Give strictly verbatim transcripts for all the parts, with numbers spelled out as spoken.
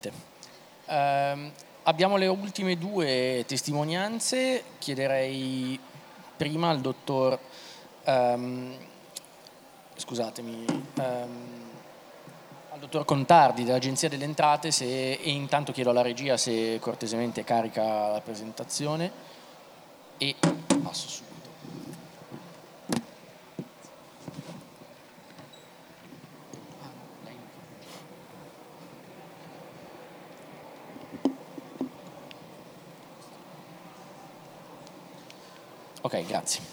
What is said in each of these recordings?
Ehm, abbiamo le ultime due testimonianze. Chiederei prima al dottor ehm, scusatemi ehm, al dottor Contardi dell'Agenzia delle Entrate se, e intanto chiedo alla regia se cortesemente carica la presentazione e passo subito. Ok, grazie.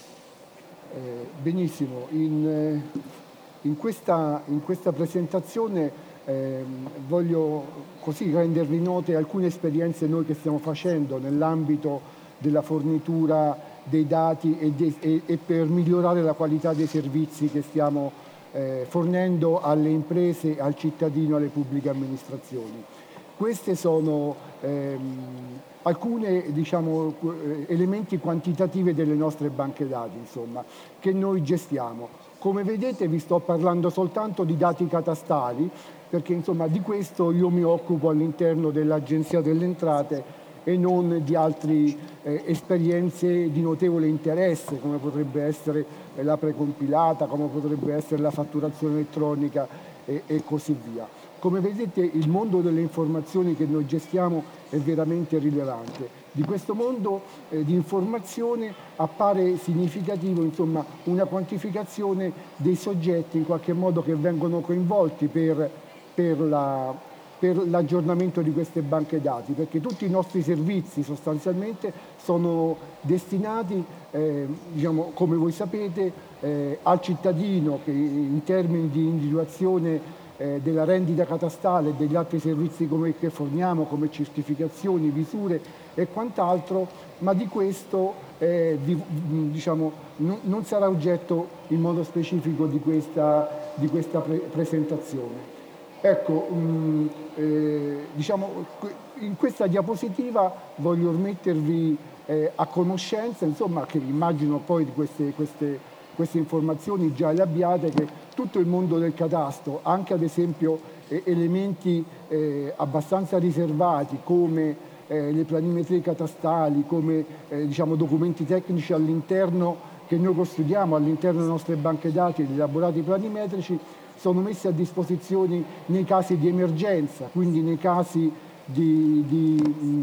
Eh, benissimo, in, in, questa, in questa presentazione eh, voglio così rendervi note alcune esperienze noi che stiamo facendo nell'ambito della fornitura dei dati e, de, e, e per migliorare la qualità dei servizi che stiamo eh, fornendo alle imprese, al cittadino, alle pubbliche amministrazioni. Queste sono ehm, alcune diciamo, elementi quantitativi delle nostre banche dati, insomma, che noi gestiamo. Come vedete vi sto parlando soltanto di dati catastali, perché insomma, di questo io mi occupo all'interno dell'Agenzia delle Entrate e non di altre eh, esperienze di notevole interesse, come potrebbe essere la precompilata, come potrebbe essere la fatturazione elettronica e, e così via. Come vedete il mondo delle informazioni che noi gestiamo è veramente rilevante. Di questo mondo eh, di informazione appare significativo insomma, una quantificazione dei soggetti in qualche modo che vengono coinvolti per, per, la, per l'aggiornamento di queste banche dati, perché tutti i nostri servizi sostanzialmente sono destinati, eh, diciamo, come voi sapete, eh, al cittadino che in termini di individuazione Eh, della rendita catastale e degli altri servizi come, che forniamo come certificazioni, visure e quant'altro, ma di questo eh, di, diciamo, no, non sarà oggetto in modo specifico di questa, di questa pre- presentazione. Ecco, mh, eh, diciamo, in questa diapositiva voglio mettervi eh, a conoscenza, insomma, che immagino poi di queste, queste queste informazioni già le abbiate, che tutto il mondo del catasto, anche ad esempio eh, elementi eh, abbastanza riservati come eh, le planimetrie catastali, come eh, diciamo, documenti tecnici all'interno che noi costruiamo all'interno delle nostre banche dati e degli elaborati planimetrici, sono messi a disposizione nei casi di emergenza, quindi nei casi di, di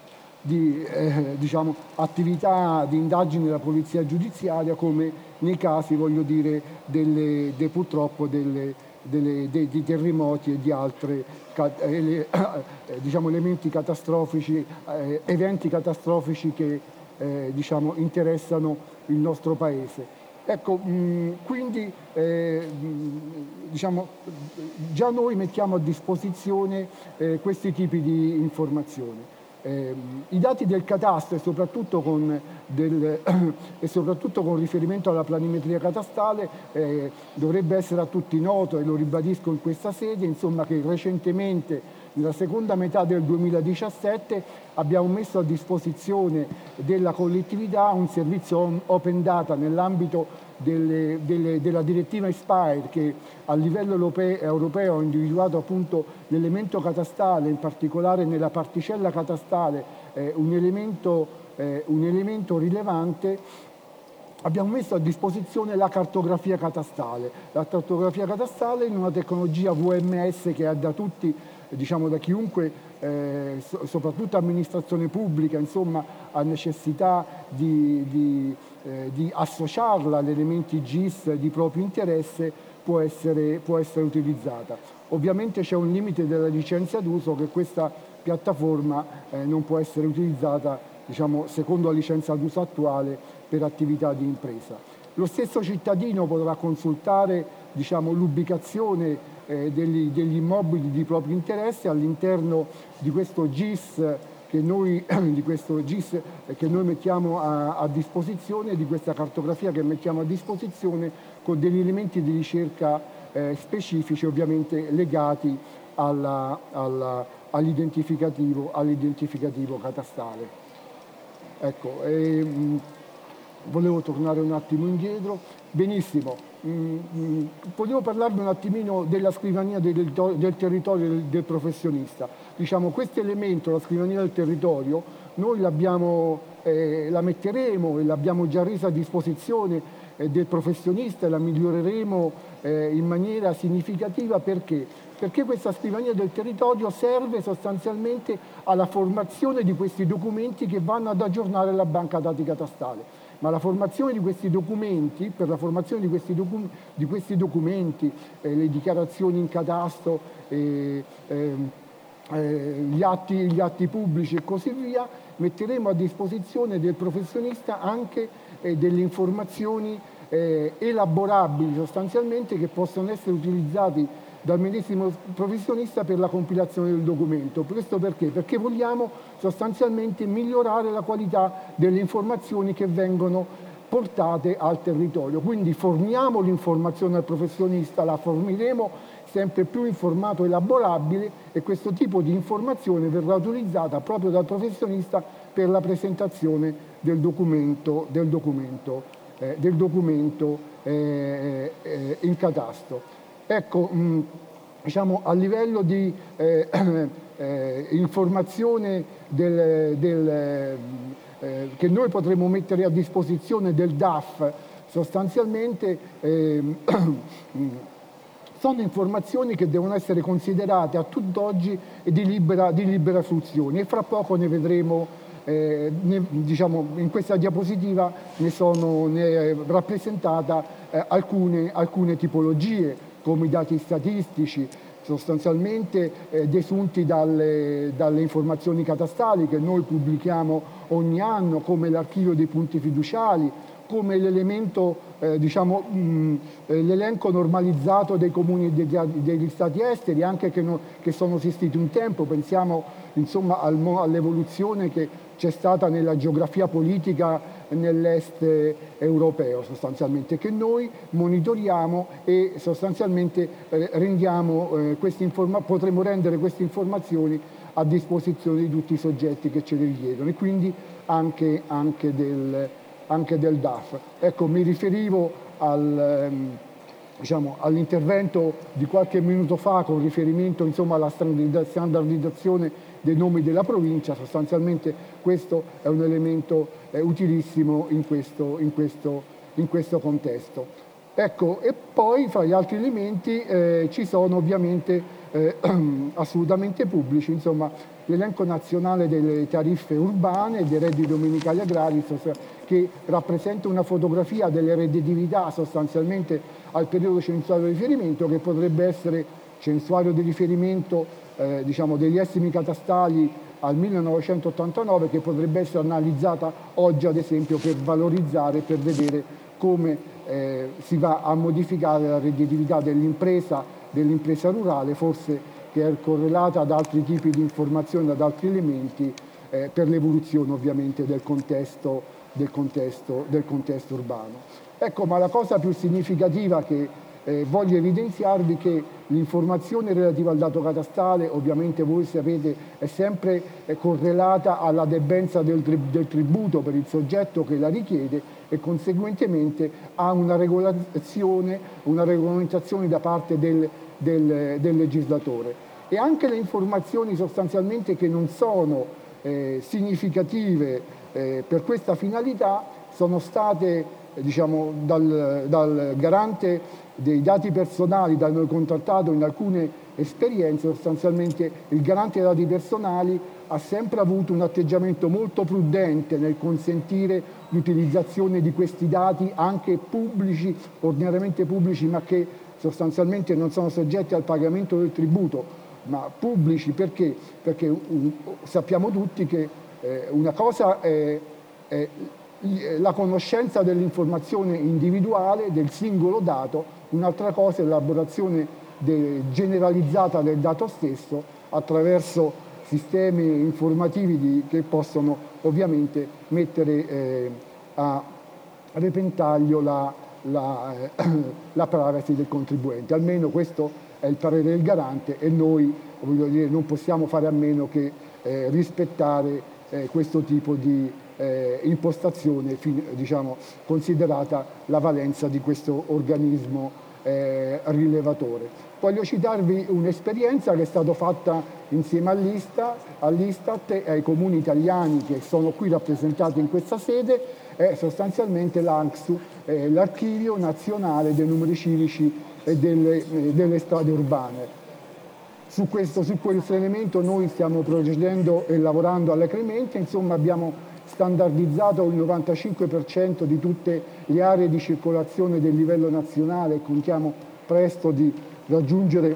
di eh, diciamo, attività di indagine della polizia giudiziaria, come nei casi, voglio dire, delle, de, purtroppo delle, delle, de, di terremoti e di altri eh, diciamo, elementi catastrofici, eh, eventi catastrofici che eh, diciamo, interessano il nostro Paese. Ecco, mh, quindi eh, mh, diciamo, già noi mettiamo a disposizione eh, questi tipi di informazioni. Eh, I dati del catasto e soprattutto con, del, e soprattutto con riferimento alla planimetria catastale eh, dovrebbe essere a tutti noto, e lo ribadisco in questa sede, insomma, che recentemente nella seconda metà del duemiladiciassette abbiamo messo a disposizione della collettività un servizio open data nell'ambito delle, delle, della direttiva Inspire, che a livello europeo, europeo ha individuato appunto l'elemento catastale, in particolare nella particella catastale, eh, un, elemento, eh, un elemento rilevante. Abbiamo messo a disposizione la cartografia catastale, la cartografia catastale in una tecnologia V M S che è da tutti, diciamo da chiunque, eh, so, soprattutto amministrazione pubblica, insomma, ha necessità di, di, eh, di associarla ad elementi G I S di proprio interesse, può essere, può essere utilizzata. Ovviamente c'è un limite della licenza d'uso, che questa piattaforma eh, non può essere utilizzata, diciamo, secondo la licenza d'uso attuale per attività di impresa. Lo stesso cittadino potrà consultare, diciamo, l'ubicazione eh, degli, degli immobili di proprio interesse all'interno di questo G I S che noi, di questo G I S che noi mettiamo a, a disposizione, di questa cartografia che mettiamo a disposizione, con degli elementi di ricerca eh, specifici, ovviamente legati alla, alla, all'identificativo, all'identificativo catastale. Ecco, ehm, volevo tornare un attimo indietro. Benissimo, mm, mm, volevo parlarvi un attimino della scrivania del, del territorio del, del professionista. Diciamo, questo elemento, la scrivania del territorio, noi l'abbiamo, eh, la metteremo e l'abbiamo già resa a disposizione eh, del professionista e la miglioreremo eh, in maniera significativa. Perché? Perché questa scrivania del territorio serve sostanzialmente alla formazione di questi documenti che vanno ad aggiornare la banca dati catastale. Ma la formazione di questi documenti, per la formazione di questi, docu- di questi documenti, eh, le dichiarazioni in catasto, eh, eh, eh, gli, atti, gli atti pubblici e così via, metteremo a disposizione del professionista anche eh, delle informazioni eh, elaborabili sostanzialmente, che possono essere utilizzati dal medesimo professionista per la compilazione del documento. Questo perché? Perché vogliamo sostanzialmente migliorare la qualità delle informazioni che vengono portate al territorio. Quindi forniamo l'informazione al professionista, la forniremo sempre più informato e elaborabile, e questo tipo di informazione verrà utilizzata proprio dal professionista per la presentazione del documento, del documento, eh, del documento eh, eh, in catasto. Ecco, mh, diciamo, a livello di eh, eh, informazione del, del, eh, che noi potremo mettere a disposizione del D A F, sostanzialmente eh, sono informazioni che devono essere considerate a tutt'oggi di libera, di libera fruizione, e fra poco ne vedremo. Eh, ne, diciamo, in questa diapositiva ne sono ne è rappresentata eh, alcune, alcune tipologie, come i dati statistici, sostanzialmente eh, desunti dalle, dalle informazioni catastali che noi pubblichiamo ogni anno, come l'archivio dei punti fiduciali, come l'elemento, eh, diciamo, mh, l'elenco normalizzato dei comuni e degli, degli stati esteri, anche che, no, che sono esistiti un tempo. Pensiamo insomma al, all'evoluzione che c'è stata nella geografia politica nell'est europeo, sostanzialmente, che noi monitoriamo e sostanzialmente eh, rendiamo, eh, queste informa- potremo rendere queste informazioni a disposizione di tutti i soggetti che ce le richiedono, e quindi anche, anche, del, anche del D A F. Ecco, mi riferivo al... Ehm, Diciamo, all'intervento di qualche minuto fa con riferimento insomma, alla standardizzazione dei nomi della provincia. Sostanzialmente questo è un elemento eh, utilissimo in questo, in, questo, in questo contesto. Ecco, e poi fra gli altri elementi eh, ci sono ovviamente eh, assolutamente pubblici, insomma, l'elenco nazionale delle tariffe urbane e dei redditi domenicali agrari, che rappresenta una fotografia delle redditività sostanzialmente al periodo censuario di riferimento, che potrebbe essere censuario di riferimento eh, diciamo, degli estimi catastali al millenovecentottantanove, che potrebbe essere analizzata oggi ad esempio per valorizzare, per vedere come eh, si va a modificare la redditività dell'impresa, dell'impresa rurale, forse che è correlata ad altri tipi di informazioni, ad altri elementi, eh, per l'evoluzione ovviamente del contesto, del contesto, del contesto urbano. Ecco, ma la cosa più significativa che eh, voglio evidenziarvi è che l'informazione relativa al dato catastale, ovviamente voi sapete, è sempre eh, correlata alla debenza del, tri del tributo per il soggetto che la richiede, e conseguentemente ha una regolazione, una regolamentazione da parte del, del, del legislatore. E anche le informazioni sostanzialmente che non sono eh, significative eh, per questa finalità sono state eh, diciamo, dal, dal garante dei dati personali, da noi contattato in alcune esperienze. Sostanzialmente il garante dei dati personali ha sempre avuto un atteggiamento molto prudente nel consentire l'utilizzazione di questi dati anche pubblici, ordinariamente pubblici, ma che sostanzialmente non sono soggetti al pagamento del tributo, ma pubblici. Perché? Perché um, sappiamo tutti che eh, una cosa è, è la conoscenza dell'informazione individuale del singolo dato, un'altra cosa è l'elaborazione de, generalizzata del dato stesso attraverso sistemi informativi di, che possono ovviamente mettere eh, a repentaglio la, la, eh, la privacy del contribuente. Almeno questo è il parere del garante, e noi, voglio dire, non possiamo fare a meno che eh, rispettare eh, questo tipo di eh, impostazione, fin, diciamo, considerata la valenza di questo organismo eh, rilevatore. Voglio citarvi un'esperienza che è stata fatta insieme all'Istat, all'Istat e ai comuni italiani che sono qui rappresentati in questa sede, è sostanzialmente l'ANCSU, eh, l'Archivio Nazionale dei Numeri Civici e delle, eh, delle strade urbane. Su questo, su questo elemento noi stiamo procedendo e lavorando alacremente, insomma abbiamo standardizzato il novantacinque per cento di tutte le aree di circolazione del livello nazionale e contiamo presto di raggiungere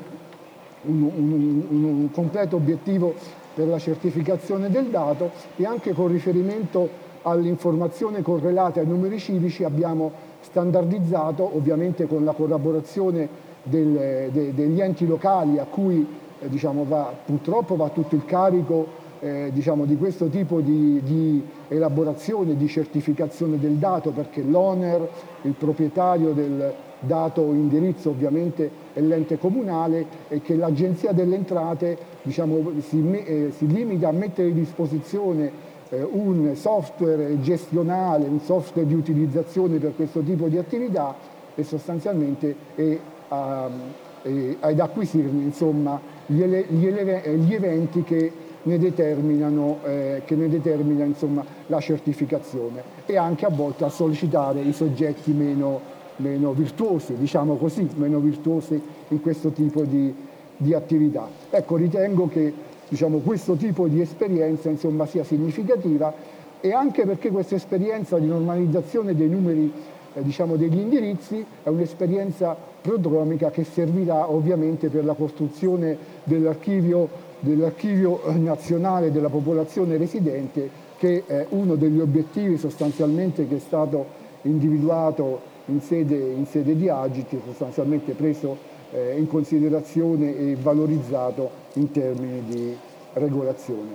un, un, un, un completo obiettivo per la certificazione del dato, e anche con riferimento all'informazione correlata ai numeri civici abbiamo standardizzato, ovviamente con la collaborazione del, de, degli enti locali a cui eh, diciamo, va, purtroppo va tutto il carico eh, diciamo, di questo tipo di, di elaborazione, di certificazione del dato, perché l'Oner, il proprietario del dato indirizzo ovviamente è l'ente comunale, e che l'Agenzia delle Entrate diciamo, si, eh, si limita a mettere a disposizione eh, un software gestionale, un software di utilizzazione per questo tipo di attività, e sostanzialmente è, a, è, ad acquisirne insomma, gli, ele, gli, ele, gli eventi che ne determinano, eh, che ne determina insomma, la certificazione, e anche a volte a sollecitare i soggetti meno, meno virtuosi, diciamo così, meno virtuosi in questo tipo di, di attività. Ecco, ritengo che diciamo, questo tipo di esperienza insomma, sia significativa, e anche perché questa esperienza di normalizzazione dei numeri eh, diciamo, degli indirizzi è un'esperienza prodromica che servirà ovviamente per la costruzione dell'archivio dell'archivio nazionale della popolazione residente, che è uno degli obiettivi sostanzialmente che è stato individuato in sede, in sede di Agit, sostanzialmente preso eh, in considerazione e valorizzato in termini di regolazione.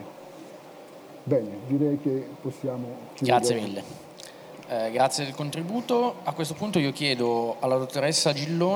Bene, direi che possiamo chiudere. Grazie mille. Eh, grazie del contributo. A questo punto io chiedo alla dottoressa Gilloni